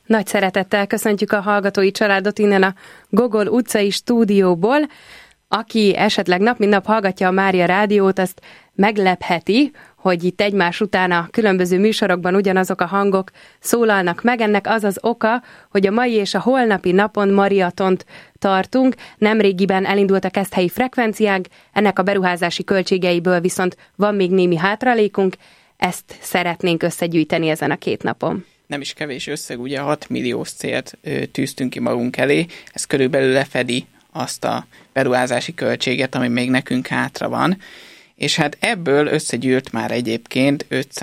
Nagy szeretettel köszöntjük a hallgatói családot innen a Gogol utcai stúdióból. Aki esetleg nap mint nap hallgatja a Mária Rádiót, azt meglepheti, hogy itt egymás után a különböző műsorokban ugyanazok a hangok szólalnak meg. Ennek az az oka, hogy a mai és a holnapi napon mariatont tartunk. Nemrégiben elindult a keszthelyi frekvenciánk, ennek a beruházási költségeiből viszont van még némi hátralékunk, ezt szeretnénk összegyűjteni ezen a 2 napon. Nem is kevés összeg, ugye 6 milliós célt tűztünk ki magunk elé, ez körülbelül lefedi azt a beruházási költséget, ami még nekünk hátra van, és hát ebből összegyűlt már egyébként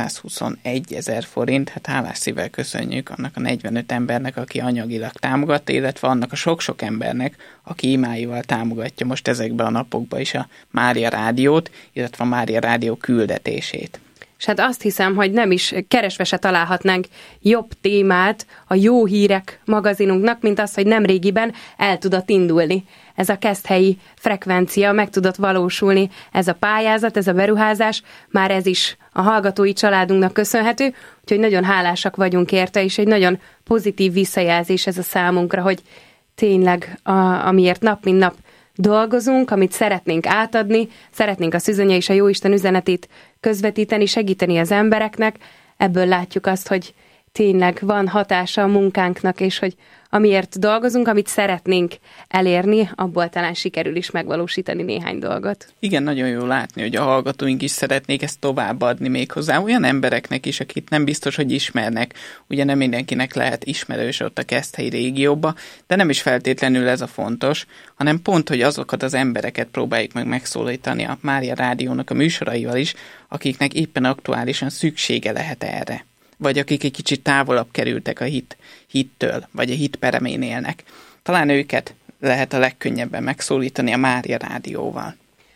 521 000 forint, hát hálás szívvel köszönjük annak a 45 embernek, aki anyagilag támogatta, illetve annak a sok-sok embernek, aki imáival támogatja most ezekben a napokban is a Mária Rádiót, illetve a Mária Rádió küldetését. És hát azt hiszem, hogy nem is keresve se találhatnánk jobb témát a Jó Hírek magazinunknak, mint az, hogy nemrégiben el tudott indulni. Ez a keszthelyi frekvencia, meg tudott valósulni ez a pályázat, ez a beruházás, már ez is a hallgatói családunknak köszönhető, úgyhogy nagyon hálásak vagyunk érte, és egy nagyon pozitív visszajelzés ez a számunkra, hogy tényleg amiért nap mint nap dolgozunk, amit szeretnénk átadni, szeretnénk a Szűzanya és a Jóisten üzenetét közvetíteni, segíteni az embereknek, ebből látjuk azt, hogy tényleg van hatása a munkánknak, és hogy amiért dolgozunk, amit szeretnénk elérni, abból talán sikerül is megvalósítani néhány dolgot. Igen, nagyon jó látni, hogy a hallgatóink is szeretnék ezt továbbadni méghozzá olyan embereknek is, akit nem biztos, hogy ismernek. Ugye nem mindenkinek lehet ismerős ott a keszthelyi régióba, de nem is feltétlenül ez a fontos, hanem pont, hogy azokat az embereket próbáljuk meg megszólítani a Mária Rádiónak a műsoraival is, akiknek éppen aktuálisan szüksége lehet erre. Vagy akik egy kicsit távolabb kerültek a hittől, vagy a hit peremén élnek. Talán őket lehet a legkönnyebben megszólítani a Mária Rádióval.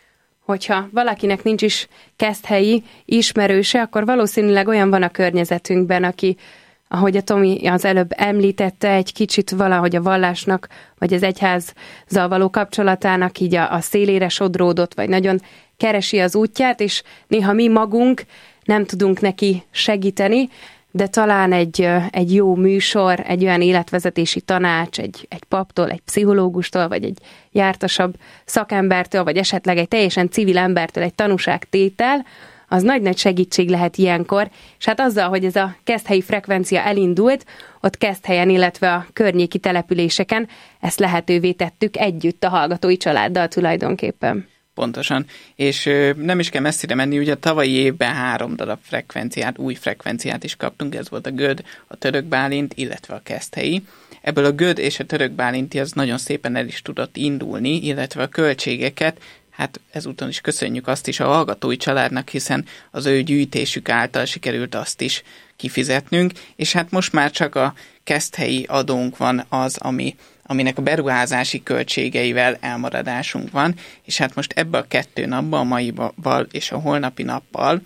Hogyha valakinek nincs is keszthelyi ismerőse, akkor valószínűleg olyan van a környezetünkben, aki, ahogy a Tomi az előbb említette, egy kicsit valahogy a vallásnak, vagy az egyházzal való kapcsolatának így a szélére sodródott, vagy nagyon keresi az útját, és néha mi magunk nem tudunk neki segíteni, de talán egy jó műsor, egy olyan életvezetési tanács, egy paptól, egy pszichológustól, vagy egy jártasabb szakembertől, vagy esetleg egy teljesen civil embertől egy tanúságtétel, az nagy-nagy segítség lehet ilyenkor, és hát azzal, hogy ez a keszthelyi frekvencia elindult, ott Keszthelyen, illetve a környéki településeken ezt lehetővé tettük együtt a hallgatói családdal tulajdonképpen. Pontosan, és nem is kell messzire menni, ugye a tavalyi évben 3 darab frekvenciát, új frekvenciát is kaptunk, ez volt a Göd, a Török Bálint, illetve a keszthelyi. Ebből a Göd és a Török Bálinti az nagyon szépen el is tudott indulni, illetve a költségeket, hát ezúton is köszönjük azt is a hallgatói családnak, hiszen az ő gyűjtésük által sikerült azt is kifizetnünk, és hát most már csak a keszthelyi adónk van az, aminek a beruházási költségeivel elmaradásunk van, és hát most ebbe a 2 napban, a maival és a holnapi nappal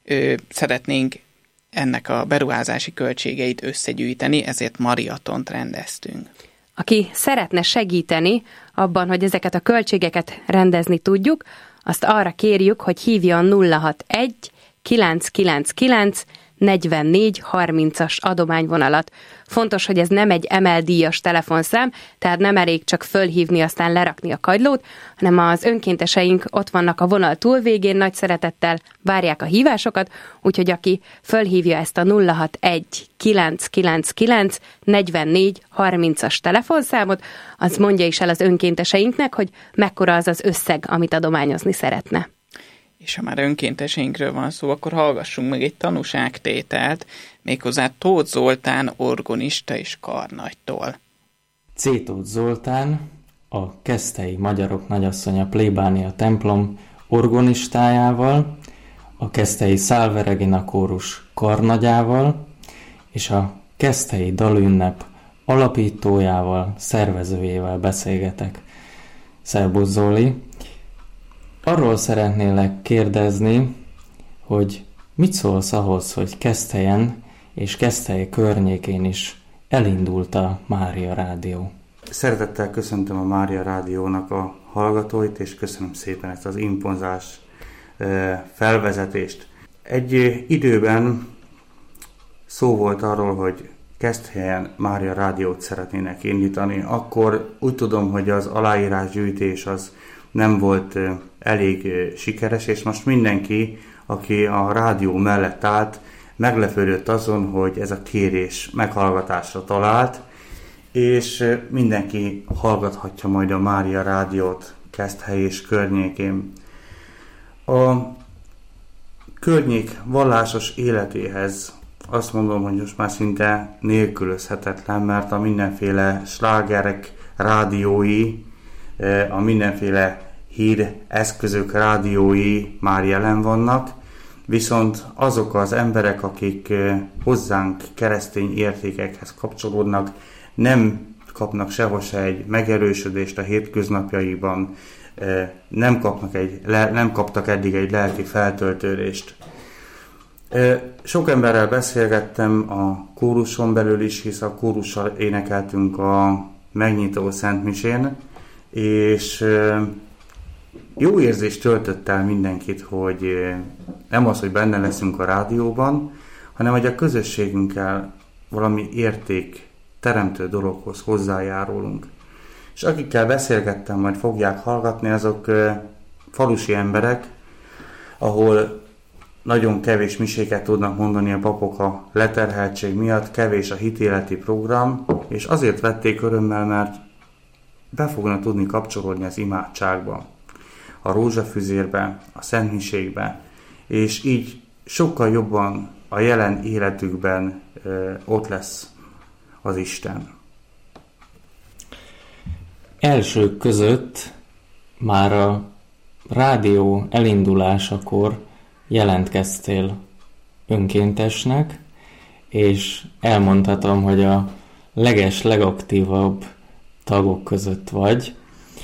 szeretnénk ennek a beruházási költségeit összegyűjteni, ezért mariatont rendeztünk. Aki szeretne segíteni abban, hogy ezeket a költségeket rendezni tudjuk, azt arra kérjük, hogy hívjon 061 999 44 30-as adományvonalat. Fontos, hogy ez nem egy emeldíjas telefonszám, tehát nem elég csak fölhívni, aztán lerakni a kagylót, hanem az önkénteseink ott vannak a vonal túlvégén, nagy szeretettel várják a hívásokat, úgyhogy aki fölhívja ezt a 061 999 44 30-as telefonszámot, az mondja is el az önkénteseinknek, hogy mekkora az az összeg, amit adományozni szeretne. És ha már önkénteseinkről van szó, akkor hallgassunk meg egy tanúságtételt, méghozzá Tóth Zoltán orgonista és karnagytól. C. Tóth Zoltán, a keszthelyi magyarok nagyasszonya plébánia templom orgonistájával, a keszthelyi Salve Regina kórus karnagyával és a keszthelyi dalünnep alapítójával, szervezőjével beszélgetek. Szerbusz Zoli! Arról szeretnélek kérdezni, hogy mit szólsz ahhoz, hogy Keszthelyen és Keszthely környékén is elindult a Mária Rádió? Szeretettel köszöntöm a Mária Rádiónak a hallgatóit, és köszönöm szépen ezt az imponzás felvezetést. Egy időben szó volt arról, hogy Keszthelyen Mária Rádiót szeretnének indítani, akkor úgy tudom, hogy az aláírásgyűjtés az nem volt elég sikeres, és most mindenki, aki a rádió mellett állt, meglepődött azon, hogy ez a kérés meghallgatásra talált, és mindenki hallgathatja majd a Mária Rádiót Keszthely és környékén. A környék vallásos életéhez azt mondom, hogy most már szinte nélkülözhetetlen, mert a mindenféle slágerek rádiói, a mindenféle híreszközök rádiói már jelen vannak, viszont azok az emberek, akik hozzánk keresztény értékekhez kapcsolódnak, nem kapnak sehol se egy megerősödést a hétköznapjaiban, nem kaptak eddig egy lelki feltöltődést. Sok emberrel beszélgettem a kóruson belül is, hisz a kórussal énekeltünk a megnyitó szentmisén, és jó érzést töltött el mindenkit, hogy nem az, hogy benne leszünk a rádióban, hanem hogy a közösségünkkel valami érték teremtő dologhoz hozzájárulunk. És akikkel beszélgettem, majd fogják hallgatni, azok falusi emberek, ahol nagyon kevés miséket tudnak mondani a papok a leterheltség miatt, kevés a hitéleti program, és azért vették örömmel, mert be fognak tudni kapcsolódni az imádságba, a rózsafüzérbe, a szentmiségbe, és így sokkal jobban a jelen életükben ott lesz az Isten. Elsők között már a rádió elindulásakor jelentkeztél önkéntesnek, és elmondhatom, hogy a legaktívabb tagok között vagy.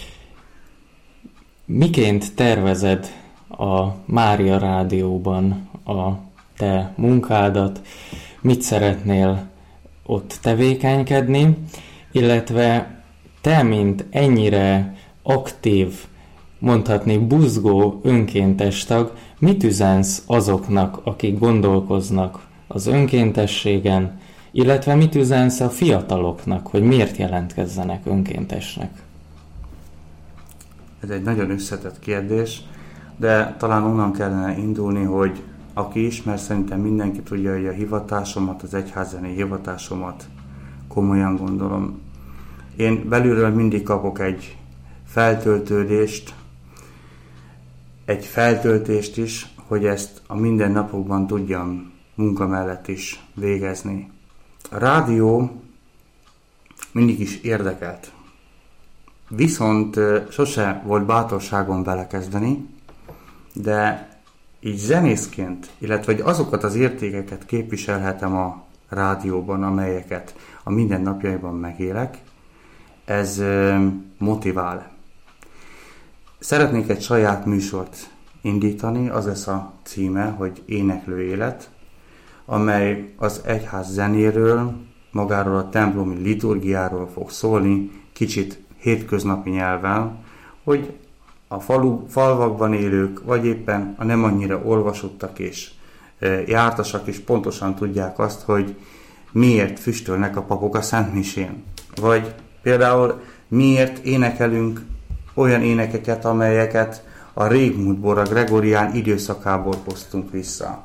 Miként tervezed a Mária Rádióban a te munkádat, mit szeretnél ott tevékenykedni, illetve te, mint ennyire aktív, mondhatni buzgó önkéntes tag, mit üzensz azoknak, akik gondolkoznak az önkéntességen, illetve mit üzensz a fiataloknak, hogy miért jelentkezzenek önkéntesnek? Ez egy nagyon összetett kérdés, de talán onnan kellene indulni, hogy aki ismer, szerintem mindenki tudja, hogy a hivatásomat, az egyházzené hivatásomat komolyan gondolom. Én belülről mindig kapok egy feltöltést is, hogy ezt a mindennapokban tudjam munka mellett is végezni. A rádió mindig is érdekelt. Viszont sose volt bátorságom belekezdeni, de így zenészként, illetve hogy azokat az értékeket képviselhetem a rádióban, amelyeket a mindennapjaiban megélek, ez motivál. Szeretnék egy saját műsort indítani, az lesz a címe, hogy Éneklő élet, amely az egyház zenéről, magáról a templomi liturgiáról fog szólni, kicsit hétköznapi nyelvvel, hogy a falvakban élők, vagy éppen a nem annyira olvasottak és jártasak is pontosan tudják azt, hogy miért füstölnek a papok a szentmisén. Vagy például miért énekelünk olyan énekeket, amelyeket a régmúltból, a gregorián időszakából hoztunk vissza.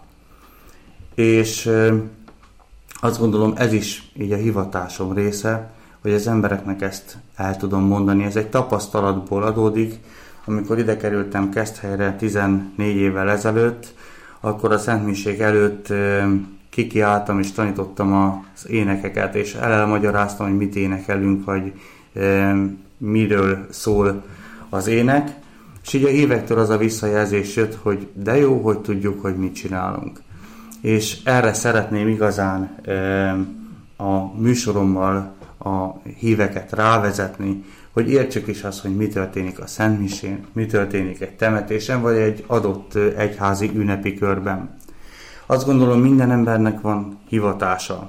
És azt gondolom, ez is így a hivatásom része, hogy az embereknek ezt el tudom mondani. Ez egy tapasztalatból adódik. Amikor ide kerültem Keszthelyre 14 évvel ezelőtt, akkor a szentmiség előtt kikiálltam és tanítottam az énekeket, és elmagyaráztam, hogy mit énekelünk, vagy miről szól az ének. És így a hívektől az a visszajelzés jött, hogy de jó, hogy tudjuk, hogy mit csinálunk. És erre szeretném igazán a műsorommal a híveket rávezetni, hogy értsük is azt, hogy mi történik a szentmisén, mi történik egy temetésen, vagy egy adott egyházi ünnepi körben. Azt gondolom, minden embernek van hivatása.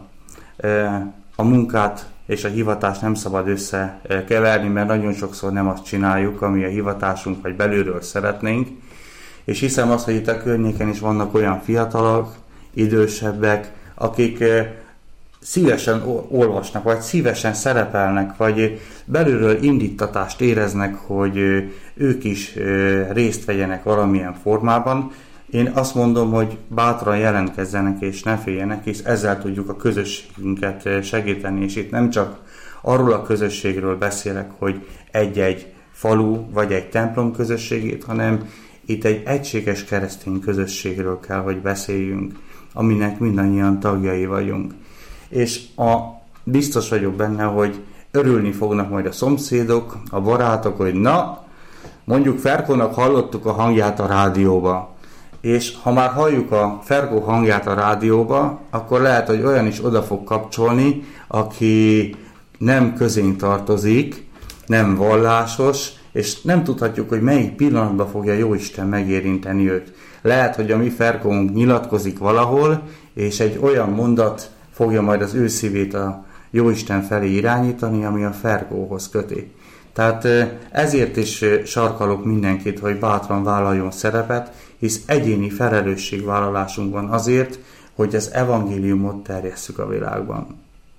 A munkát és a hivatást nem szabad összekeverni, mert nagyon sokszor nem azt csináljuk, ami a hivatásunk, vagy belülről szeretnénk. És hiszem azt, hogy itt a környéken is vannak olyan fiatalok, idősebbek, akik szívesen olvasnak, vagy szívesen szerepelnek, vagy belülről indítatást éreznek, hogy ők is részt vegyenek valamilyen formában. Én azt mondom, hogy bátran jelentkezzenek és ne féljenek, és ezzel tudjuk a közösségünket segíteni, és itt nem csak arról a közösségről beszélek, hogy egy-egy falu vagy egy templom közösségét, hanem itt egy egységes keresztény közösségről kell, hogy beszéljünk, aminek mindannyian tagjai vagyunk. És biztos vagyok benne, hogy örülni fognak majd a szomszédok, a barátok, hogy na, mondjuk Ferkónak hallottuk a hangját a rádióba. És ha már halljuk a Ferkó hangját a rádióba, akkor lehet, hogy olyan is oda fog kapcsolni, aki nem közénk tartozik, nem vallásos, és nem tudhatjuk, hogy melyik pillanatban fogja Jóisten megérinteni őt. Lehet, hogy a mi Ferkónk nyilatkozik valahol, és egy olyan mondat fogja majd az ő szívét a Jóisten felé irányítani, ami a Ferkóhoz köti. Tehát ezért is sarkalok mindenkit, hogy bátran vállaljon szerepet, hisz egyéni felelősségvállalásunk van azért, hogy az evangéliumot terjesszük a világban.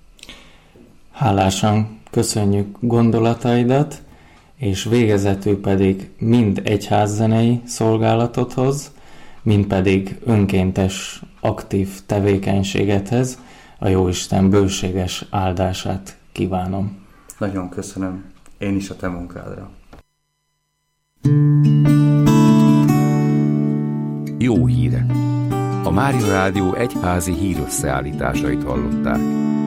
Hálásan köszönjük gondolataidat, és végezetül pedig mind egyházzenei szolgálatodhoz, mind pedig önkéntes, aktív tevékenységedhez a Jóisten bőséges áldását kívánom. Nagyon köszönöm. Én is a te munkádra. Jó hírek! A Mária Rádió egyházi hírösszeállításait hallották.